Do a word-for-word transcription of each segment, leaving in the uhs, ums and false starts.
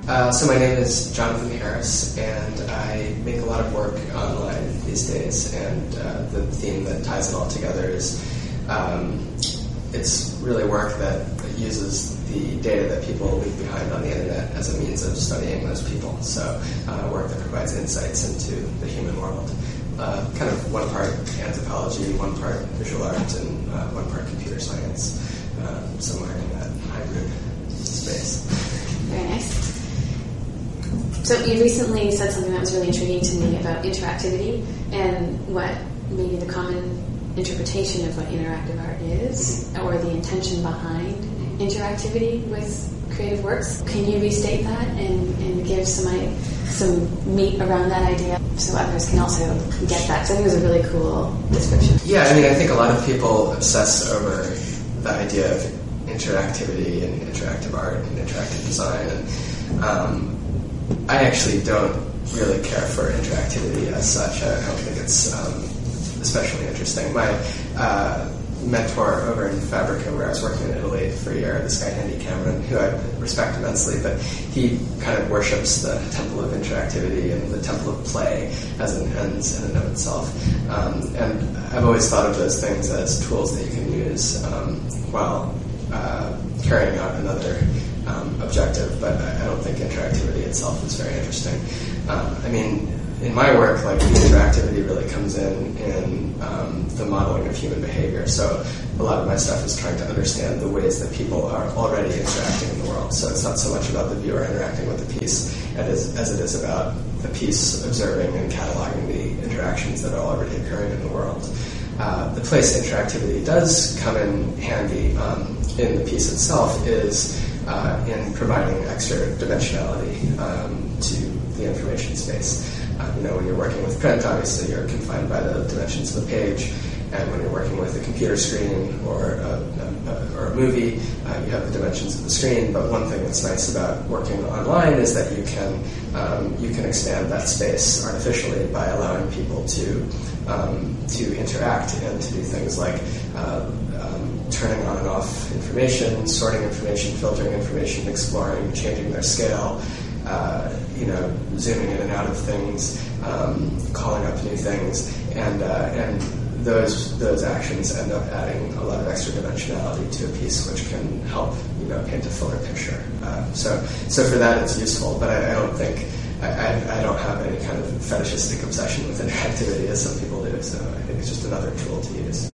Uh, so my name is Jonathan Harris, and I make a lot of work online these days, and uh, the theme that ties it all together is um, it's really work that uses the data that people leave behind on the internet as a means of studying those people. So uh, work that provides insights into the human world. Uh, kind of one part anthropology, one part visual art, and uh, one part computer science, uh, somewhere in that hybrid space. Very nice. So you recently said something that was really intriguing to me about interactivity and what maybe the common interpretation of what interactive art is, mm-hmm. or the intention behind mm-hmm. interactivity with creative works. Can you restate that and, and give some some meat around that idea so others can also get that? Because I think it was a really cool description. Yeah, I mean, I think a lot of people obsess over the idea of interactivity and interactive art and interactive design. And um, I actually don't really care for interactivity as such. I don't think it's um, especially interesting. My uh, mentor over in Fabrica, where I was working in Italy for a year, this guy Andy Cameron, who I respect immensely, but he kind of worships the temple of interactivity and the temple of play as an end in and of itself. Um, and I've always thought of those things as tools that you can use um, while uh, carrying out another um, objective, but I don't think interactivity itself is very interesting. Um, I mean, in my work, like, the interactivity really comes in in um, the modeling of human behavior. So a lot of my stuff is trying to understand the ways that people are already interacting in the world. So it's not so much about the viewer interacting with the piece as, as it is about the piece observing and cataloging the interactions that are already occurring in the world. Uh, the place interactivity does come in handy um, in the piece itself is uh, in providing extra dimensionality um, to the information space. Uh, you know, when you're working with print, obviously you're confined by the dimensions of the page, and when you're working with a computer screen or a, a, or a movie, uh, you have the dimensions of the screen. But one thing that's nice about working online is that you can um, you can expand that space artificially by allowing people to um, to interact and to do things like uh, um, turning on and off information, sorting information, filtering information, exploring, changing their scale. Uh, you know, zooming in and out of things, um, calling up new things, and uh, and those those actions end up adding a lot of extra dimensionality to a piece, which can help, you know, paint a fuller picture. Uh, so so for that, it's useful, but I, I don't think I, I, I don't have any kind of fetishistic obsession with interactivity as some people do. So I think it's just another tool to use.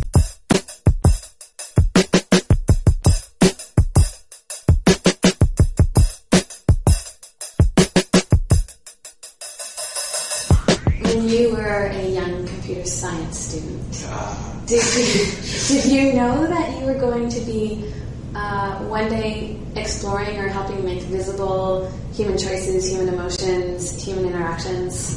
Science student. Uh. Did you, did you know that you were going to be uh, one day exploring or helping make visible human choices, human emotions, human interactions?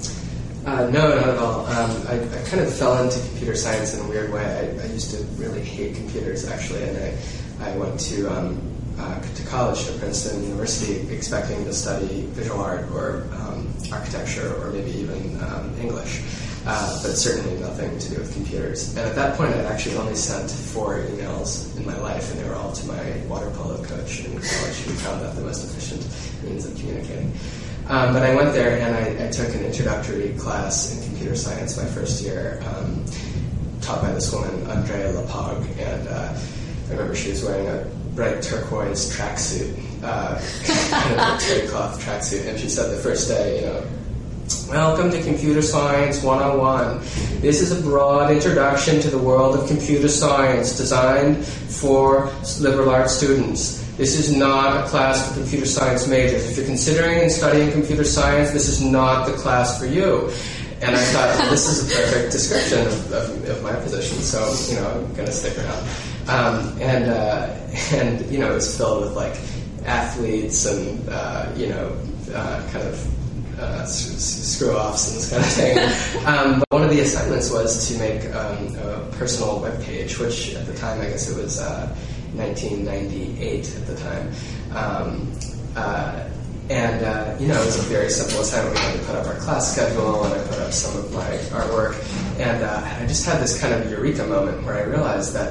Uh, no, not at all. Um, I, I kind of fell into computer science in a weird way. I, I used to really hate computers, actually, and I, I went to um, uh, to college at Princeton University expecting to study visual art or um, architecture or maybe even um, English. Uh, but certainly nothing to do with computers. And at that point, I'd actually only sent four emails in my life, and they were all to my water polo coach in college, who found that the most efficient means of communicating. Um, but I went there, and I, I took an introductory class in computer science my first year, um, taught by this woman, Andrea Lapag, and uh, I remember she was wearing a bright turquoise tracksuit, uh, kind of a terry cloth tracksuit, and she said the first day, you know, "Welcome to Computer Science one oh one. This is a broad introduction to the world of computer science designed for liberal arts students. This is not a class for computer science majors. If you're considering and studying computer science, this is not the class for you." And I thought, well, this is a perfect description of, of, of my position, so, you know, I'm going to stick around. Um, and, uh, and, you know, it was filled with, like, athletes and, uh, you know, uh, kind of Uh, screw-offs and this kind of thing. Um, but one of the assignments was to make um, a personal web page, which at the time, I guess it was uh, nineteen ninety-eight at the time. Um, uh, and, uh, you know, it was a very simple assignment. We had to put up our class schedule, and I put up some of my artwork. And uh, I just had this kind of eureka moment where I realized that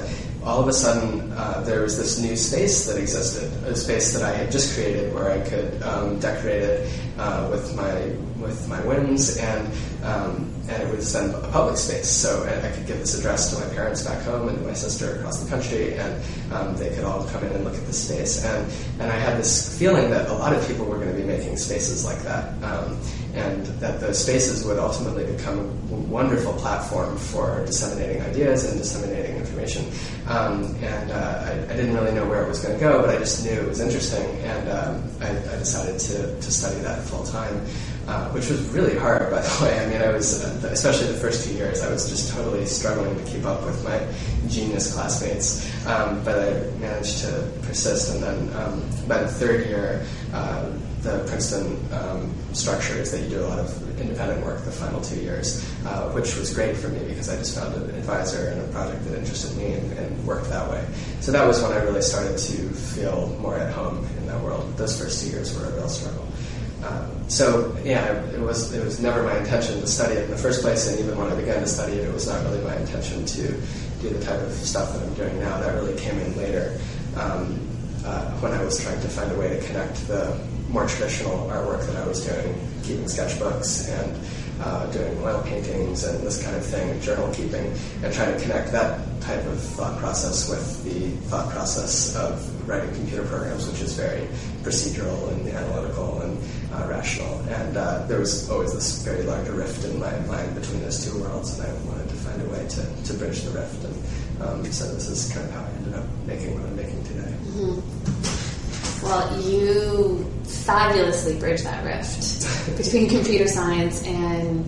all of a sudden uh, there was this new space that existed, a space that I had just created where I could um, decorate it uh, with my with my whims, and um, and it was then a public space. So I could give this address to my parents back home and my sister across the country, and um, they could all come in and look at the space. And and I had this feeling that a lot of people were going to be making spaces like that, um, and that those spaces would ultimately become a wonderful platform for disseminating ideas and disseminating information. Um, and uh, I, I didn't really know where it was going to go, but I just knew it was interesting, and um, I, I decided to, to study that full time, uh, which was really hard, by the way. I mean, I was, uh, especially the first few years, I was just totally struggling to keep up with my genius classmates, um, but I managed to persist, and then um, by the third year, uh, the Princeton um, structure is that you do a lot of independent work the final two years, uh, which was great for me because I just found an advisor and a project that interested me and, and worked that way. So that was when I really started to feel more at home in that world. Those first two years were a real struggle. Um, so yeah, it was it was never my intention to study it in the first place, and even when I began to study it, it was not really my intention to do the type of stuff that I'm doing now. That really came in later, um, uh, when I was trying to find a way to connect the more traditional artwork that I was doing, keeping sketchbooks and uh, doing oil paintings and this kind of thing, journal keeping, and trying to connect that type of thought process with the thought process of writing computer programs, which is very procedural and analytical and uh, rational. And uh, there was always this very large rift in my mind between those two worlds, and I wanted to find a way to, to bridge the rift. And um, so this is kind of how I ended up making what I'm making today. Mm-hmm. Well, you fabulously bridge that rift between computer science and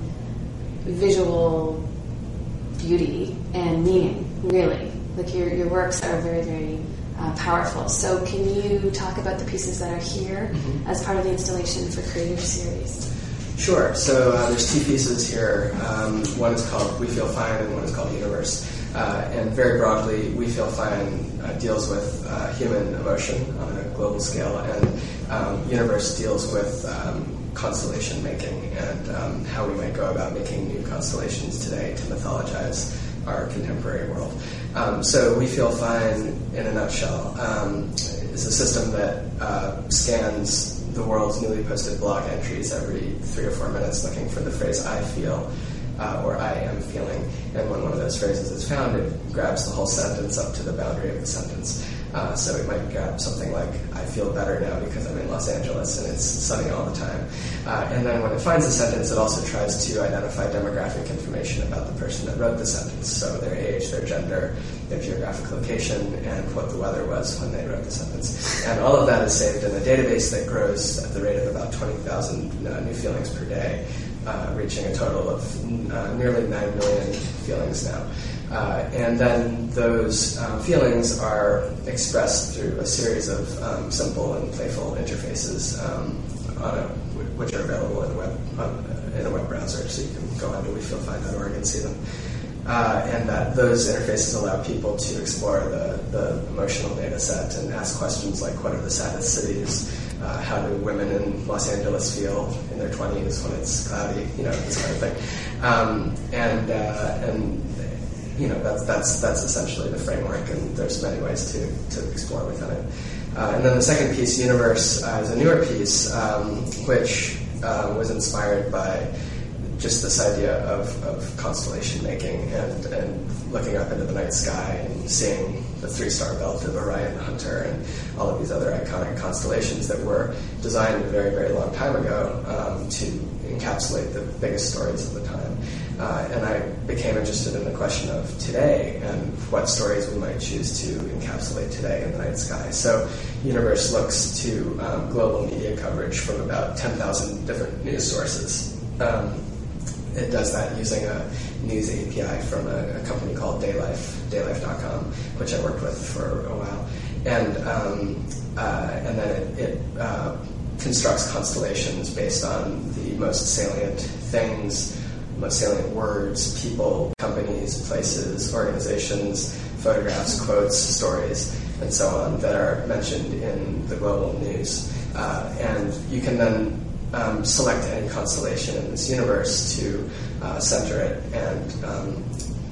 visual beauty and meaning, really. Like your, your works are very, very uh, powerful. So can you talk about the pieces that are here mm-hmm. as part of the installation for Creative Series? Sure. So uh, there's two pieces here. Um, one is called We Feel Fine and one is called Universe. Uh, and very broadly, We Feel Fine uh, deals with uh, human emotion on a global scale, and um, Universe deals with um, constellation making and um, how we might go about making new constellations today to mythologize our contemporary world. Um, so We Feel Fine, in a nutshell, um, is a system that uh, scans the world's newly posted blog entries every three or four minutes looking for the phrase I feel, Uh, or I am feeling, and when one of those phrases is found, it grabs the whole sentence up to the boundary of the sentence. Uh, so it might grab something like, I feel better now because I'm in Los Angeles and it's sunny all the time. Uh, and then when it finds the sentence, it also tries to identify demographic information about the person that wrote the sentence, so their age, their gender, their geographic location, and what the weather was when they wrote the sentence. And all of that is saved in a database that grows at the rate of about twenty thousand uh, new feelings per day. Uh, reaching a total of uh, nearly nine million feelings now. Uh, and then those um, feelings are expressed through a series of um, simple and playful interfaces um, on a, which are available in a web, on, in a web browser, so you can go onto we feel fine dot org and see them. Uh, and that those interfaces allow people to explore the, the emotional data set and ask questions like, what are the saddest cities? Uh, how do women in Los Angeles feel in their twenties when it's cloudy? You know, this kind of thing. Um, and uh, and you know that's that's that's essentially the framework, and there's many ways to to explore within it. Uh, and then the second piece, Universe, uh, is a newer piece um, which uh, was inspired by just this idea of, of constellation making and, and looking up into the night sky and seeing the three-star belt of Orion Hunter and all of these other iconic constellations that were designed a very, very long time ago um, to encapsulate the biggest stories of the time. Uh, and I became interested in the question of today and what stories we might choose to encapsulate today in the night sky. So Universe looks to um, global media coverage from about ten thousand different news sources. Um, It does that using a news A P I from a, a company called Daylife, daylife dot com, which I worked with for a while. And um, uh, and then it, it uh, constructs constellations based on the most salient things, most salient words, people, companies, places, organizations, photographs, quotes, stories, and so on that are mentioned in the global news. Uh, and you can then Um, select any constellation in this universe to uh, center it and um,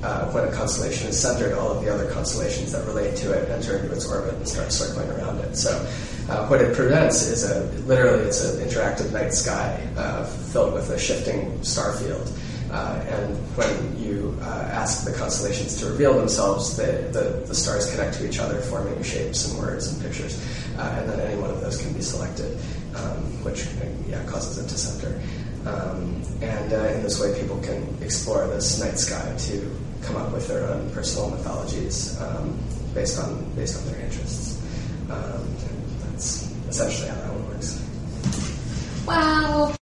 uh, when a constellation is centered, all of the other constellations that relate to it enter into its orbit and start circling around it. So uh, what it prevents is a literally it's an interactive night sky uh, filled with a shifting star field. Uh, and when you uh, ask the constellations to reveal themselves, the, the, the stars connect to each other, forming shapes and words and pictures. Uh, and then any one of those can be selected, um, which yeah, causes it to center. Um, and uh, in this way, people can explore this night sky to come up with their own personal mythologies um, based on based on their interests. Um, and that's essentially how that one works. Wow.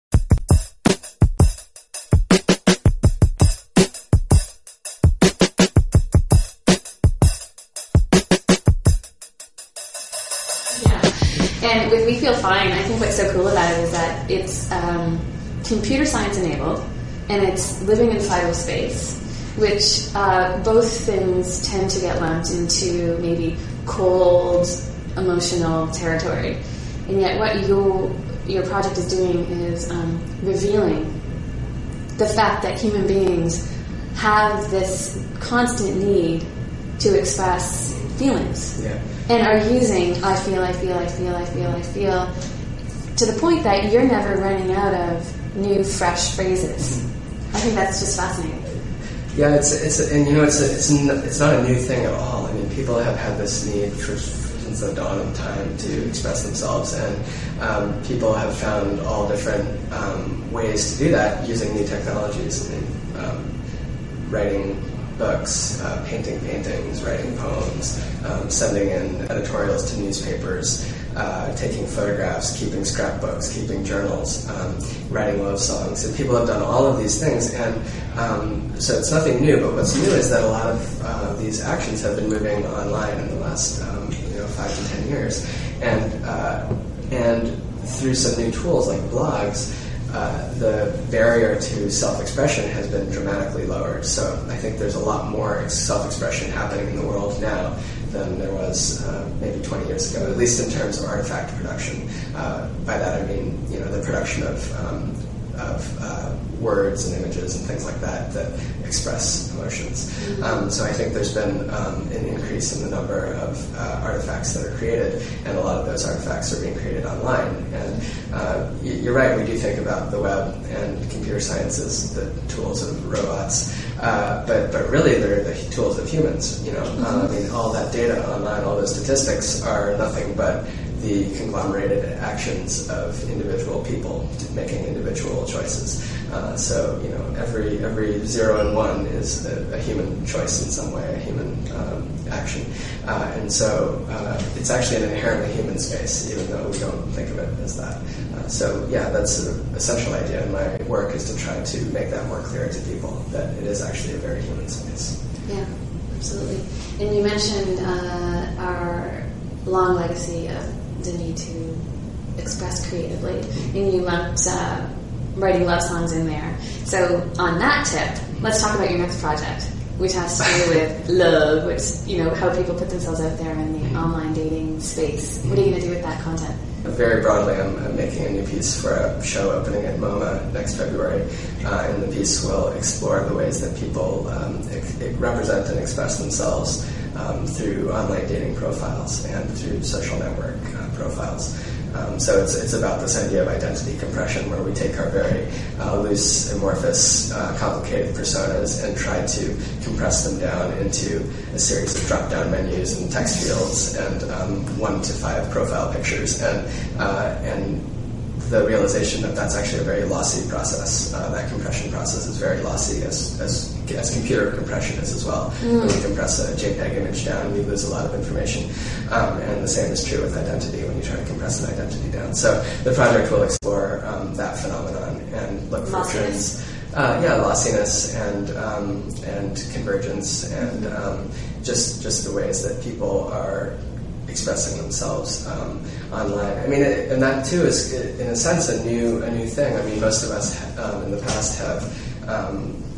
And with We Feel Fine, I think what's so cool about it is that it's um, computer science enabled, and it's living in five oh space, which uh, both things tend to get lumped into maybe cold, emotional territory. And yet what you, your project is doing is um, revealing the fact that human beings have this constant need to express feelings. Yeah. And are using I feel, I feel, I feel, I feel, I feel, to the point that you're never running out of new, fresh phrases. I think that's just fascinating. Yeah, it's it's and you know it's a, it's n- it's not a new thing at all. I mean, people have had this need for since the dawn of time to express themselves, and um, people have found all different um, ways to do that using new technologies. I mean, um, writing books, uh, painting paintings, writing poems, um, sending in editorials to newspapers, uh, taking photographs, keeping scrapbooks, keeping journals, um, writing love songs. And people have done all of these things, and um, so it's nothing new, but what's new is that a lot of uh, these actions have been moving online in the last um, you know, five to ten years. And, uh, and through some new tools like blogs, Uh, the barrier to self-expression has been dramatically lowered. So I think there's a lot more self-expression happening in the world now than there was uh, maybe twenty years ago, at least in terms of artifact production. Uh, by that I mean, you know, the production of, um, of uh, words and images and things like that that express emotions. Um, so I think there's been um, an increase in the number of uh, artifacts that are created, and a lot of those artifacts are being created online. And uh, you're right, we do think about the web and computer science as the tools of robots, uh, but but really they're the tools of humans. You know, uh, I mean, all that data online, all those statistics are nothing but the conglomerated actions of individual people making individual choices. Uh, so, you know, every every zero and one is a, a human choice in some way, a human um, action. Uh, and so uh, it's actually an inherently human space, even though we don't think of it as that. Uh, so, yeah, that's an essential idea in my work, is to try to make that more clear to people, that it is actually a very human space. Yeah, absolutely. And you mentioned uh, our long legacy of the need to express creatively, and you lumped uh, writing love songs in there. So on that tip, let's talk about your next project, which has to do with love, which, you know, how people put themselves out there in the online dating space. What are you going to do with that content? Very broadly, I'm, I'm making a new piece for a show opening at MoMA next February, uh, and the piece will explore the ways that people um, ex- represent and express themselves um, through online dating profiles and through social network uh, profiles. Um, so it's it's about this idea of identity compression, where we take our very uh, loose, amorphous, uh, complicated personas and try to compress them down into a series of drop-down menus and text fields and um, one to five profile pictures, and uh, and the realization that that's actually a very lossy process. Uh, that compression process is very lossy, as as, as computer compression is as well. Mm. When you compress a JPEG image down, you lose a lot of information. Um, and the same is true with identity when you try to compress an identity down. So the project will explore um, that phenomenon and look for trends. Uh, yeah, lossiness and um, and convergence and um, just just the ways that people are expressing themselves um, online. I mean, it, and that too is, in a sense, a new a new thing. I mean, most of us um, in the past have um,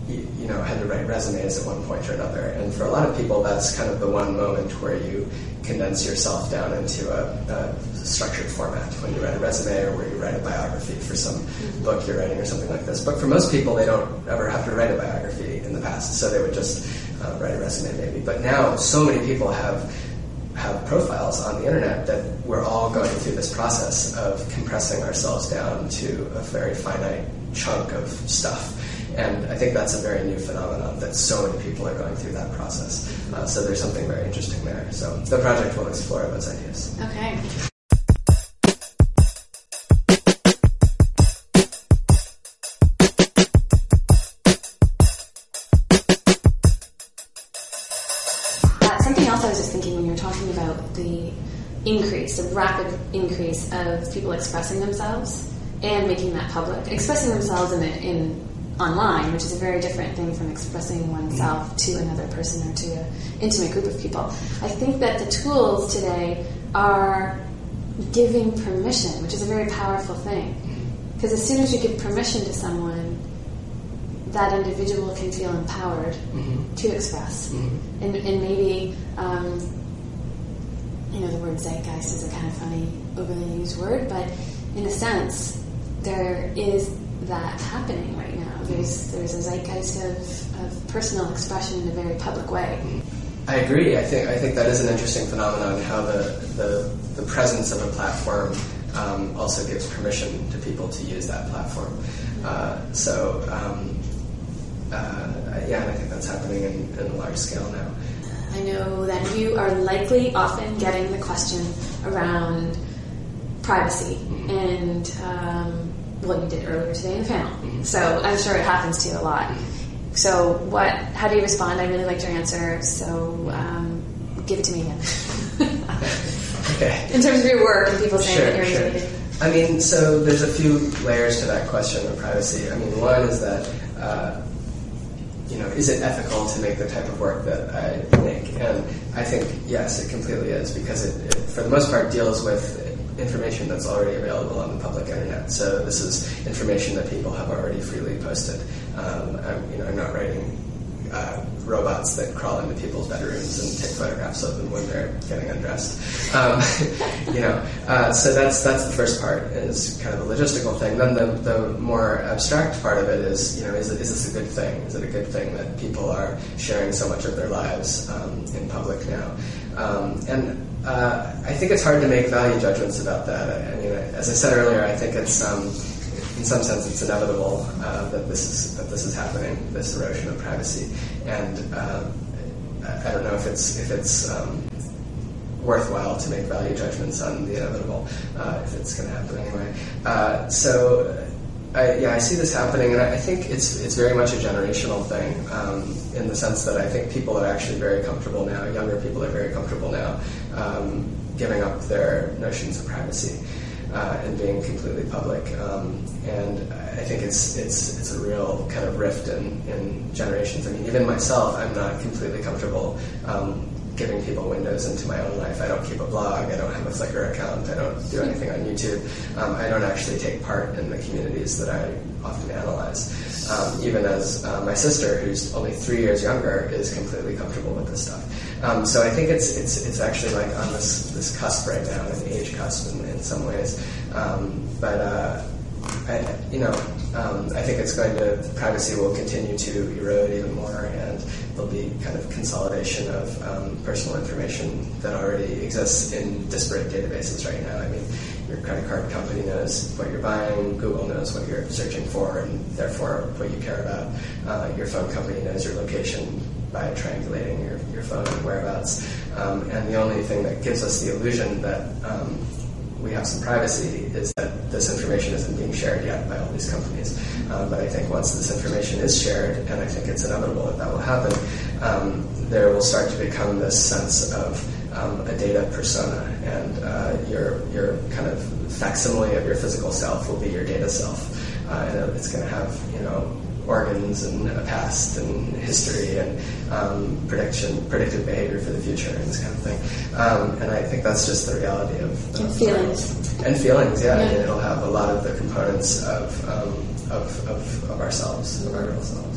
you, you know, had to write resumes at one point or another. And for a lot of people, that's kind of the one moment where you condense yourself down into a, a structured format, when you write a resume or where you write a biography for some mm-hmm. book you're writing or something like this. But for most people, they don't ever have to write a biography in the past, so they would just uh, write a resume maybe. But now so many people have have profiles on the internet that we're all going through this process of compressing ourselves down to a very finite chunk of stuff. And I think that's a very new phenomenon, that so many people are going through that process. Uh, so there's something very interesting there. So the project will explore those ideas. Okay. Uh, something else I was just thinking when you were talking about the increase, the rapid increase of people expressing themselves and making that public, expressing themselves in, a, in online, which is a very different thing from expressing oneself to another person or to an intimate group of people. I think that the tools today are giving permission, which is a very powerful thing. Because as soon as you give permission to someone, that individual can feel empowered mm-hmm. to express. Mm-hmm. And, and maybe, um, you know, the word zeitgeist is a kind of funny, overly used word, but in a sense, there is that happening right now. There's there's a zeitgeist of, of personal expression in a very public way. I agree. I think I think that is an interesting phenomenon, how the the, the presence of a platform um, also gives permission to people to use that platform. Uh, so um, uh, yeah, and I think that's happening in, in a large scale now. I know that you are likely often getting the question around privacy mm-hmm. and um, well, you did earlier today in the panel. Mm-hmm. So I'm sure it happens to you a lot. Mm-hmm. So what? How do you respond? I really liked your answer, so um, give it to me again. Okay. In terms of your work and people saying sure, that you're sure. intimidated. I mean, so there's a few layers to that question of privacy. I mean, one is that, uh, you know, is it ethical to make the type of work that I make? And I think, yes, it completely is, because it, it for the most part, deals with information that's already available on the public internet. So this is information that people have already freely posted. Um, I'm, you know, I'm not writing uh, robots that crawl into people's bedrooms and take photographs of them when they're getting undressed. Um, you know, uh, so that's that's the first part, is kind of a logistical thing. Then the the more abstract part of it is, you know, is it, is this a good thing? Is it a good thing that people are sharing so much of their lives um, in public now? Um, and Uh, I think it's hard to make value judgments about that. I, I mean, as I said earlier, I think it's, um, in some sense, it's inevitable uh, that this is that this is happening, this erosion of privacy, and uh, I don't know if it's if it's um, worthwhile to make value judgments on the inevitable, uh, if it's going to happen anyway. Uh, so. I, yeah, I see this happening, and I think it's it's very much a generational thing, um, in the sense that I think people are actually very comfortable now. Younger people are very comfortable now um, giving up their notions of privacy uh, and being completely public. Um, and I think it's it's it's a real kind of rift in, in generations. I mean, even myself, I'm not completely comfortable Um, giving people windows into my own life. I don't keep a blog, I don't have a Flickr account, I don't do anything on YouTube. Um, I don't actually take part in the communities that I often analyze. Um, even as uh, my sister, who's only three years younger, is completely comfortable with this stuff. Um, so I think it's it's it's actually like on this, this cusp right now, an age cusp in, in some ways. Um, but uh, I, you know, um, I think it's going to, privacy will continue to erode even more, and there'll be kind of consolidation of um, personal information that already exists in disparate databases right now. I mean, your credit card company knows what you're buying, Google knows what you're searching for, and therefore what you care about. Uh, your phone company knows your location by triangulating your, your phone and whereabouts. Um, and the only thing that gives us the illusion that um, we have some privacy is that this information isn't being shared yet by all these companies. Um, but I think once this information is shared, and I think it's inevitable that that will happen, um, there will start to become this sense of um, a data persona, and uh, your your kind of facsimile of your physical self will be your data self, uh, and it's going to have, you know, organs and a past and history and um, prediction, predictive behavior for the future and this kind of thing. Um, and I think that's just the reality of, of and feelings. And feelings, yeah. yeah. I mean, it'll have a lot of the components of um, of, of, of ourselves, of our real selves.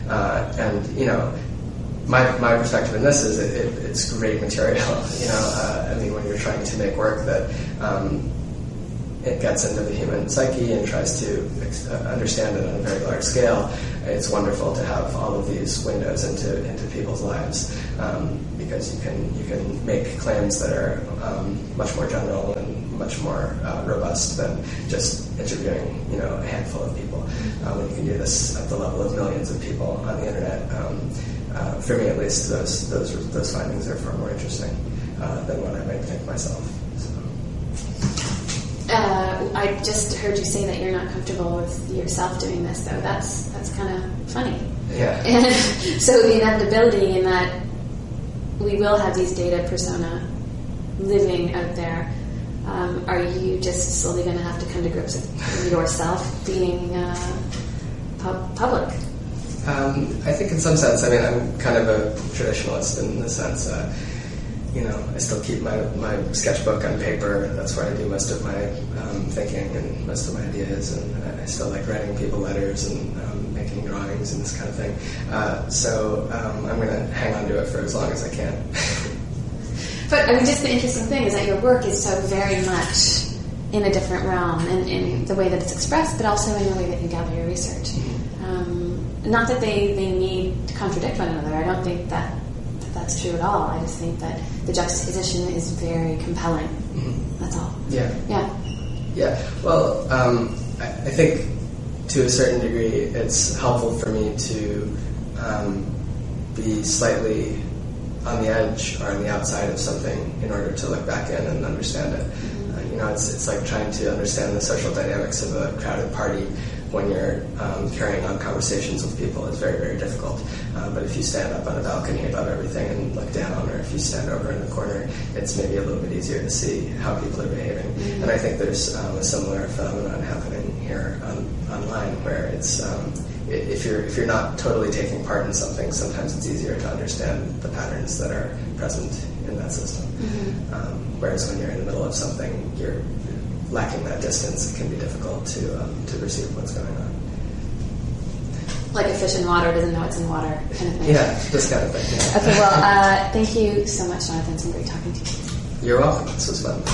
Uh, and, you know, my my perspective in this is it, it, it's great material. You know, uh, I mean, when you're trying to make work that um, it gets into the human psyche and tries to ex- uh, understand it on a very large scale, it's wonderful to have all of these windows into into people's lives, um, because you can you can make claims that are um, much more general and much more uh, robust than just interviewing, you know, a handful of people. Uh, when you can do this at the level of millions of people on the internet, um, uh, for me at least, those those those findings are far more interesting uh, than what I might think myself. So. Uh, I just heard you say that you're not comfortable with yourself doing this, though. That's that's kind of funny. Yeah. And so the inevitability in that we will have these data persona living out there. Um, are you just slowly going to have to come to grips with yourself being uh, pub- public? Um, I think in some sense, I mean, I'm kind of a traditionalist in the sense, uh, you know, I still keep my, my sketchbook on paper. That's where I do most of my um, thinking and most of my ideas, and I still like writing people letters and um, making drawings and this kind of thing. Uh, so um, I'm going to hang on to it for as long as I can. But I mean, just the interesting thing is that your work is so very much in a different realm, in, in the way that it's expressed, but also in the way that you gather your research. Um, not that they, they need to contradict one another. I don't think that, that that's true at all. I just think that the juxtaposition is very compelling. Mm-hmm. That's all. Yeah. Yeah. Yeah. Well, um, I, I think to a certain degree, it's helpful for me to um, be slightly on the edge or on the outside of something in order to look back in and understand it. Uh, you know, it's it's like trying to understand the social dynamics of a crowded party when you're um, carrying on conversations with people. It's very, very difficult. Uh, but if you stand up on a balcony above everything and look down, or if you stand over in the corner, it's maybe a little bit easier to see how people are behaving. Mm-hmm. And I think there's um, a similar phenomenon happening here on, online, where it's um, if you're if you're not totally taking part in something, sometimes it's easier to understand the patterns that are present in that system. Mm-hmm. Um, whereas when you're in the middle of something, you're lacking that distance. It can be difficult to um, to perceive what's going on. Like a fish in water doesn't know it's in water, kind of thing. Yeah, this kind of thing. Yeah. Okay, well, uh, thank you so much, Jonathan. It's been great talking to you. You're welcome. This was fun.